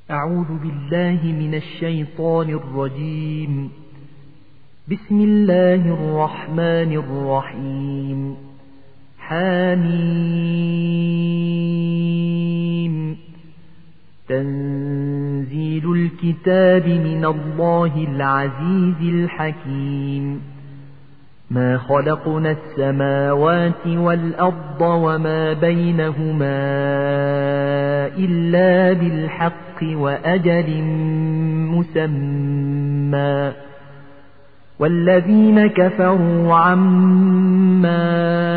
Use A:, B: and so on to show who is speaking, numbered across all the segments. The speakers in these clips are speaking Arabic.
A: أعوذ بالله من الشيطان الرجيم. بسم الله الرحمن الرحيم. حميم. تنزيل الكتاب من الله العزيز الحكيم. ما خلقنا السماوات والأرض وما بينهما إلا بالحق وأجل مسمى، والذين كفروا عما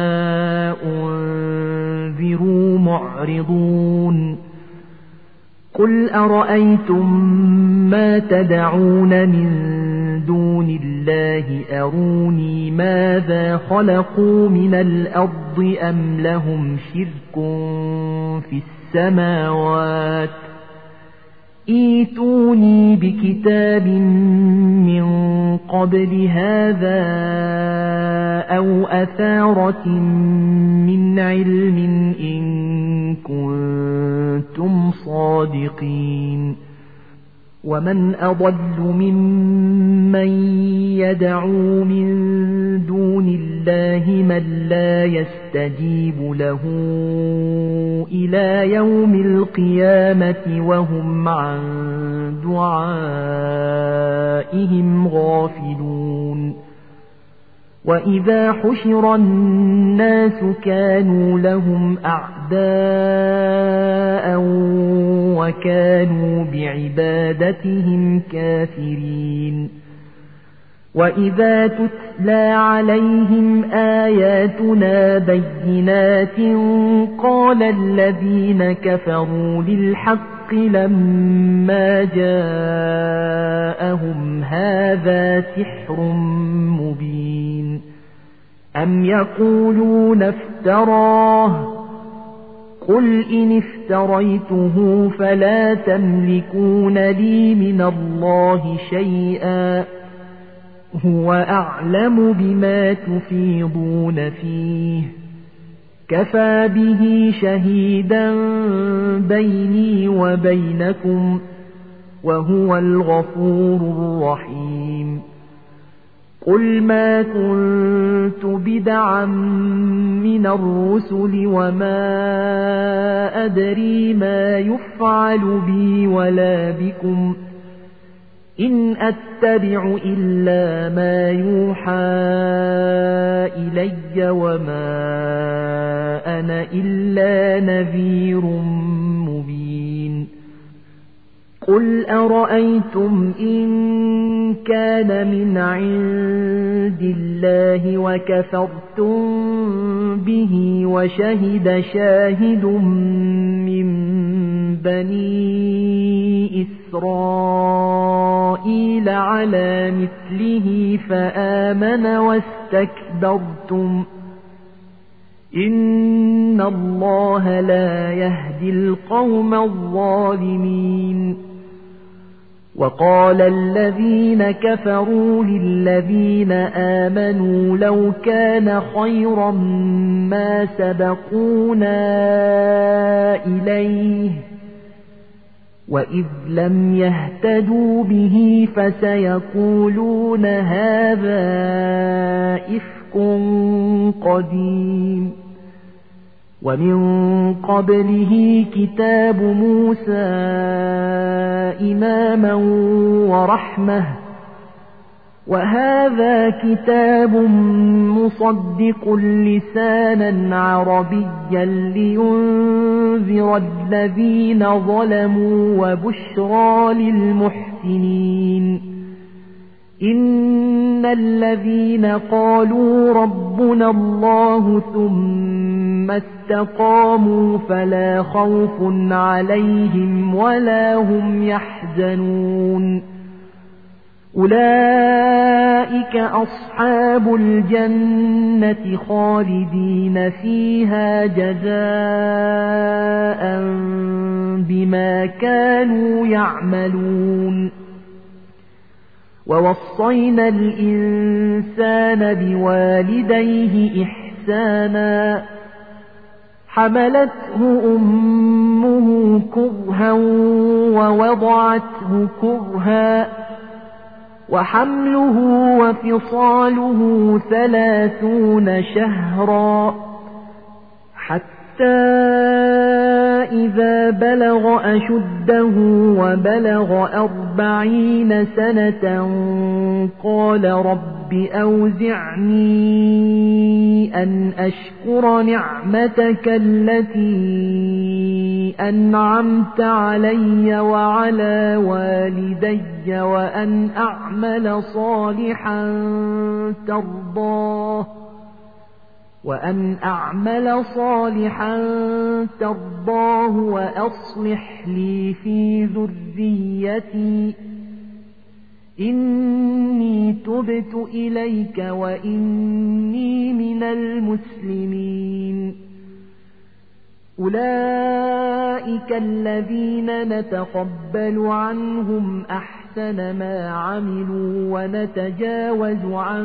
A: أنذروا معرضون. قل أرأيتم ما تدعون من دون الله أروني ماذا خلقوا من الأرض أم لهم شرك في السماوات، ائتوني بكتاب من قبل هذا أو أثارة من علم إن كنتم صادقين. ومن أضل ممن يدعو من دون الله من لا يستجيب له إلى يوم القيامة وهم عن دعائهم غافلون. وإذا حشر الناس كانوا لهم أعداء وكانوا بعبادتهم كافرين. وإذا تتلى عليهم آياتنا بينات قال الذين كفروا للحق لما جاءهم هذا سحر مبين. أم يقولون افتراه، قل إن افتريته فلا تملكون لي من الله شيئا، هو أعلم بما تفيضون فيه، كفى به شهيدا بيني وبينكم وهو الغفور الرحيم. قل ما كنت بدعا من الرسل وما أدري ما يفعل بي ولا بكم، إن أتبع إلا ما يوحى إلي وما أنا إلا نذير مبين. قل أرأيتم إن كان من عند الله وكفرتم به وشهد شاهد من بني إسرائيل على مثله فآمن واستكبرتم، إن الله لا يهدي القوم الظالمين. وقال الذين كفروا للذين آمنوا لو كان خيرا ما سبقونا إليه، وإذ لم يهتدوا به فسيقولون هذا إفك قديم. ومن قبله كتاب موسى إماما ورحمة، وهذا كتاب مصدق لسانا عربيا لينذر الذين ظلموا وبشرى للمحسنين. إن الذين قالوا ربنا الله ثم استقاموا فلا خوف عليهم ولا هم يحزنون، أولئك أصحاب الجنة خالدين فيها جزاء بما كانوا يعملون. ووصينا الإنسان بوالديه إحسانا حملته أمه كرها ووضعته كرها وحمله وفصاله 30 شهرا حتى إذا بلغ أشده وبلغ 40 سنة قال رب أوزعني أن أشكر نعمتك التي أنعمت علي وعلى والدي وأن أعمل صالحا ترضاه وأصلح لي في ذريتي إني تبت إليك وإني من المسلمين أولئك الذين نتقبل عنهم أحسن ما عملوا ونتجاوز عن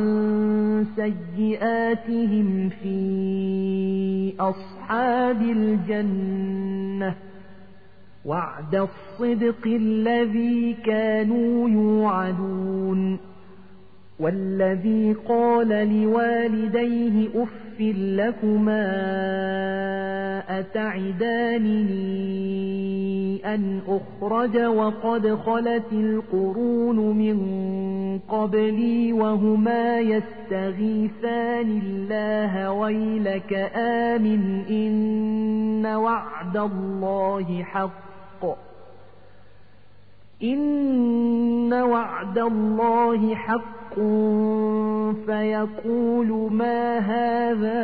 A: سيئاتهم في أصحاب الجنة وعد الصدق الذي كانوا يوعدون والذي قال لوالديه أف لكما أتعدانني أن أخرج وقد خلت القرون من قبلي وهما يستغيثان الله ويلك آمن إن وعد الله حق فيقول ما هذا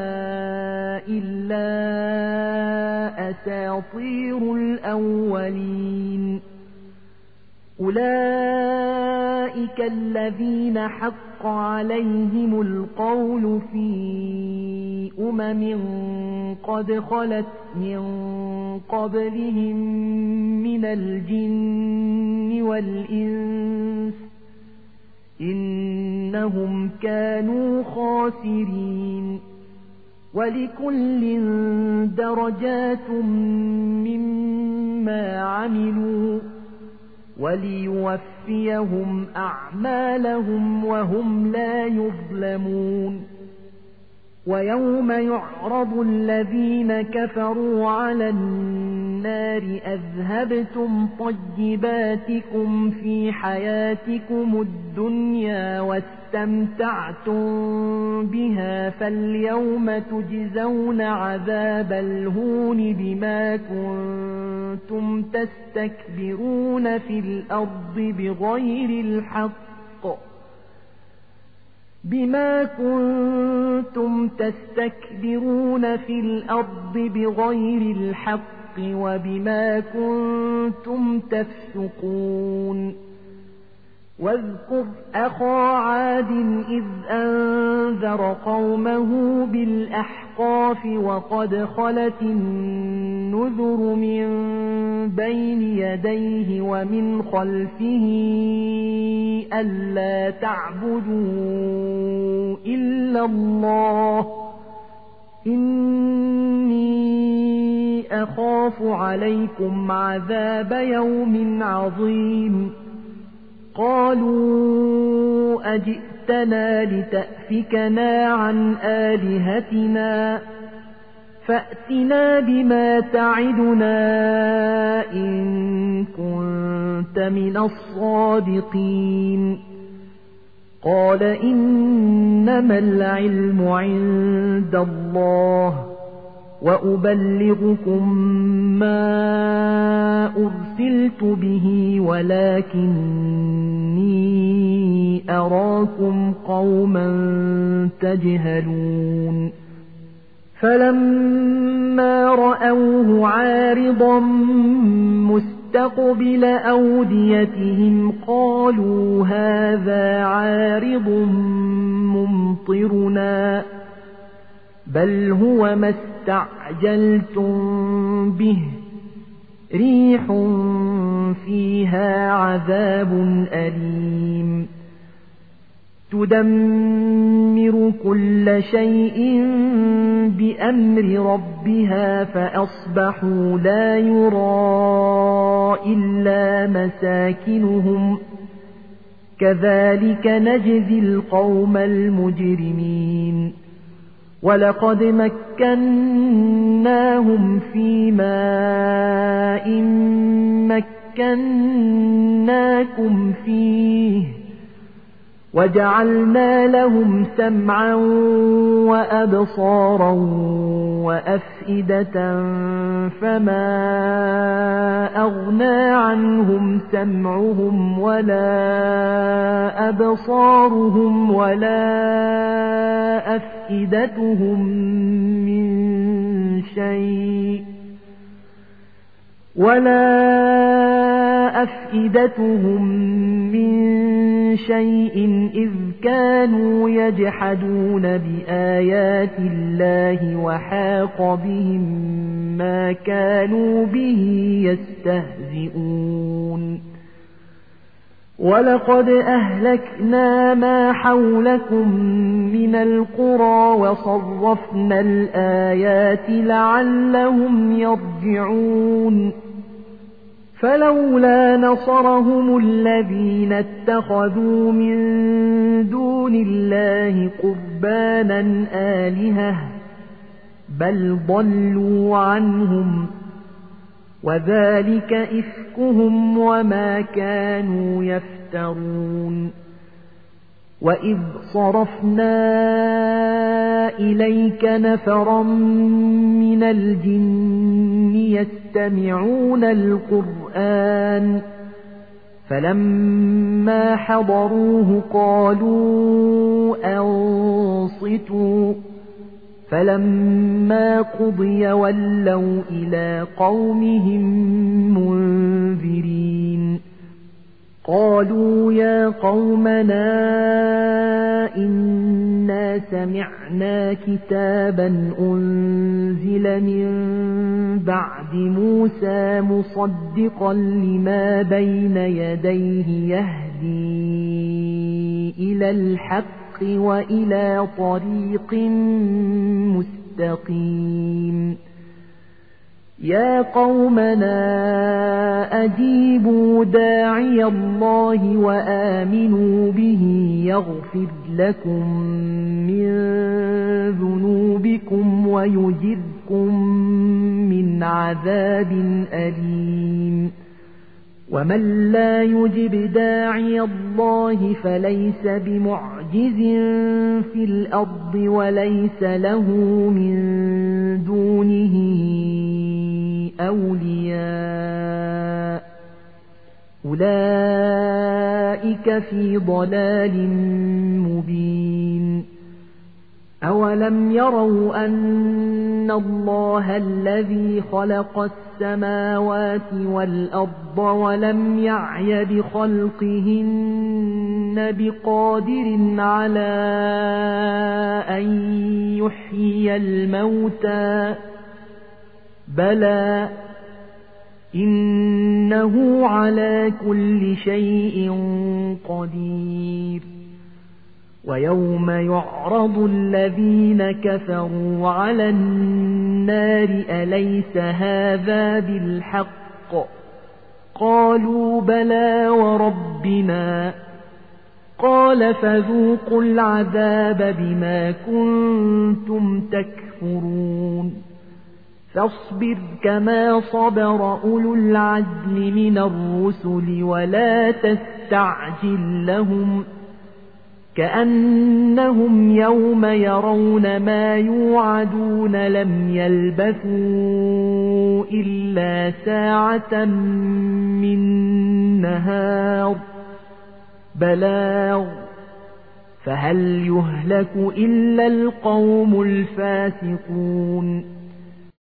A: إلا أساطير الأولين أولئك الذين حق عليهم القول في قد خلت من قبلهم من الجن والإنس إنهم كانوا خاسرين ولكل درجات مما عملوا وليوفيهم أعمالهم وهم لا يظلمون ويوم يعرض الذين كفروا على النار أذهبتم طيباتكم في حياتكم الدنيا واستمتعتم بها فاليوم تجزون عذاب الهون بما كنتم تستكبرون في الأرض بغير الحق وبما كنتم تفسقون واذكر أخا عاد إذ أنذر قومه بالأحقاف وقد خلت النذر من بين يديه ومن خلفه ألا تعبدوا إلا الله إني أخاف عليكم عذاب يوم عظيم قالوا أجئتنا لتأفكنا عن آلهتنا فأتنا بما تعدنا إن كنت من الصادقين قال إنما العلم عند الله وأبلغكم ما أرسلت به ولكني أراكم قوما تجهلون فلما رأوه عارضا مستقبل أوديتهم قالوا هذا عارض ممطرنا بل هو ما استعجلتم به ريح فيها عذاب أليم تدمر كل شيء بأمر ربها فأصبحوا لا يرى إلا مساكنهم كذلك نجزي القوم المجرمين ولقد مكناهم في ماء مكناكم فيه وجعلنا لهم سمعا وأبصارا وأفئدة فما أغنى عنهم سمعهم ولا أبصارهم ولا أفئدتهم من شيء إذ كانوا يجحدون بآيات الله وحاق بهم ما كانوا به يستهزئون ولقد أهلكنا ما حولكم من القرى وصرفنا الآيات لعلهم يرجعون فلولا نصرهم الذين اتخذوا من دون الله قربانا آلهة بل ضلوا عنهم وذلك إفكهم وما كانوا يفترون وإذ صرفنا إليك نفرا من الجن يستمعون القرآن فلما حضروه قالوا أنصتوا فلما قضي ولوا إلى قومهم منذرين قالوا يا قومنا إنا سمعنا كتابا أنزل من بعد موسى مصدقا لما بين يديه يهدي إلى الحق وإلى طريق مستقيم يا قومنا أجيبوا داعي الله وآمنوا به يغفر لكم من ذنوبكم ويجركم من عذاب أليم ومن لا يجب داعي الله فليس بمعجز في الأرض وليس له من دونه أولياء أولئك في ضلال مبين أولم يروا أن الله الذي خلق السماوات والأرض ولم يعي بخلقهن بقادر على أن يحيي الموتى بلى إنه على كل شيء قدير ويوم يعرض الذين كفروا على النار أليس هذا بالحق قالوا بلى وربنا قال فذوقوا العذاب بما كنتم تكفرون فاصبر كما صبر أولو العزم من الرسل ولا تستعجل لهم كأنهم يوم يرون ما يوعدون لم يلبثوا إلا ساعة من نهار بلاغ فهل يهلك إلا القوم الفاسقون